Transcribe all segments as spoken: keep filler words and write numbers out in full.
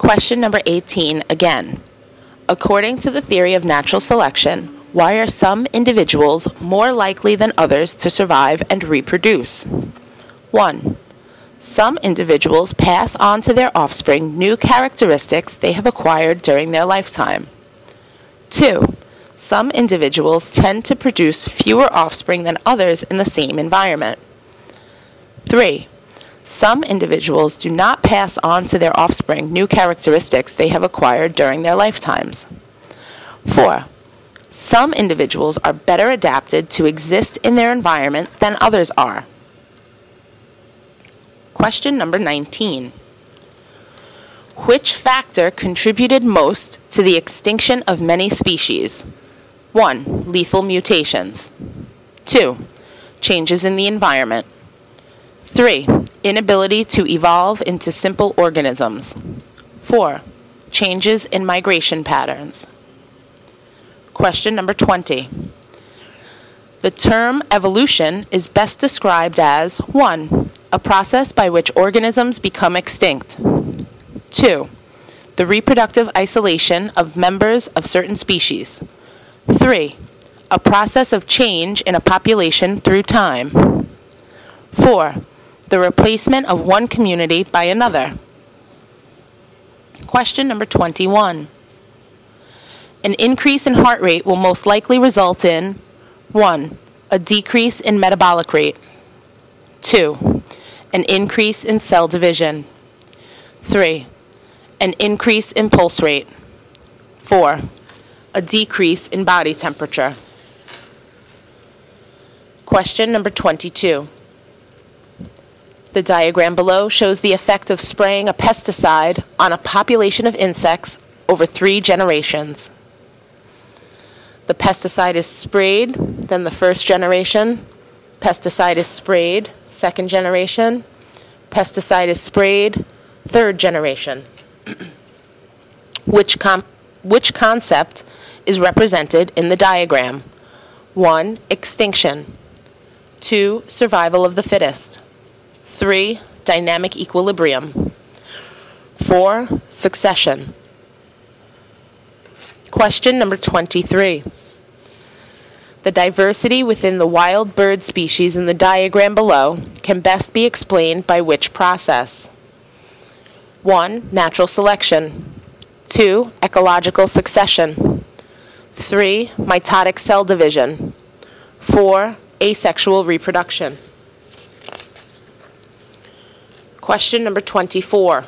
Question number eighteen again. According to the theory of natural selection, why are some individuals more likely than others to survive and reproduce? one. Some individuals pass on to their offspring new characteristics they have acquired during their lifetime. two. Some individuals tend to produce fewer offspring than others in the same environment. three. Some individuals do not pass on to their offspring new characteristics they have acquired during their lifetimes. four. Some individuals are better adapted to exist in their environment than others are. Question number nineteen. Which factor contributed most to the extinction of many species? one. Lethal mutations. two. Changes in the environment. three. Inability to evolve into simple organisms. four. Changes in migration patterns. Question number twenty. The term evolution is best described as one. A process by which organisms become extinct. two. The reproductive isolation of members of certain species. three. A process of change in a population through time. four. The replacement of one community by another. Question number twenty-one. An increase in heart rate will most likely result in one. A decrease in metabolic rate. two. An increase in cell division. three. An increase in pulse rate. four. A decrease in body temperature. Question number twenty-two. The diagram below shows the effect of spraying a pesticide on a population of insects over three generations. The pesticide is sprayed, then the first generation. Pesticide is sprayed, second generation. Pesticide is sprayed, third generation. Which com- which concept is represented in the diagram? one. Extinction. two. Survival of the fittest. three. Dynamic equilibrium. four. Succession. Question number twenty-three. The diversity within the wild bird species in the diagram below can best be explained by which process? one. Natural selection. two. Ecological succession. three. Mitotic cell division. four. Asexual reproduction. Question number twenty-four.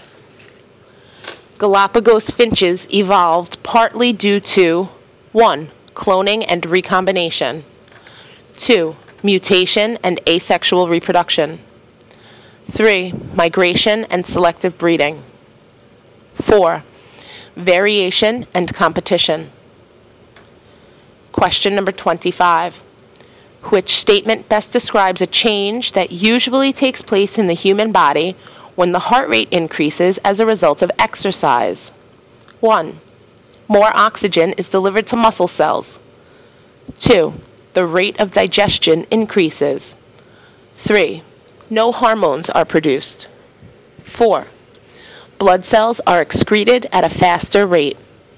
Galapagos finches evolved partly due to one. Cloning and recombination. two. Mutation and asexual reproduction. three. Migration and selective breeding. four. Variation and competition. Question number twenty-five. Which statement best describes a change that usually takes place in the human body when the heart rate increases as a result of exercise? one. More oxygen is delivered to muscle cells. two. The rate of digestion increases. three. No hormones are produced. four. Blood cells are excreted at a faster rate.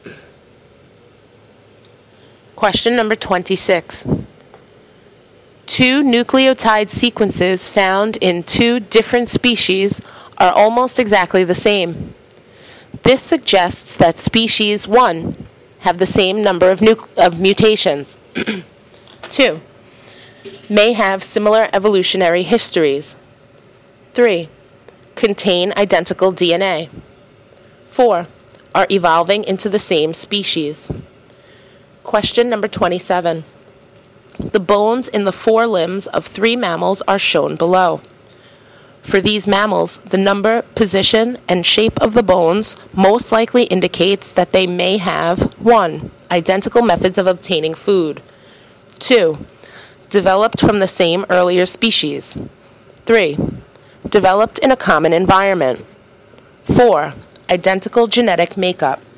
Question number twenty-six. Two nucleotide sequences found in two different species are almost exactly the same. This suggests that species one have the same number of, nu- of mutations. two. May have similar evolutionary histories. three. Contain identical D N A. four. Are evolving into the same species. Question number twenty-seven. The bones in the forelimbs of three mammals are shown below. For these mammals, the number, position, and shape of the bones most likely indicates that they may have one. Identical methods of obtaining food. two. Developed from the same earlier species. three. Developed in a common environment. four. Identical genetic makeup.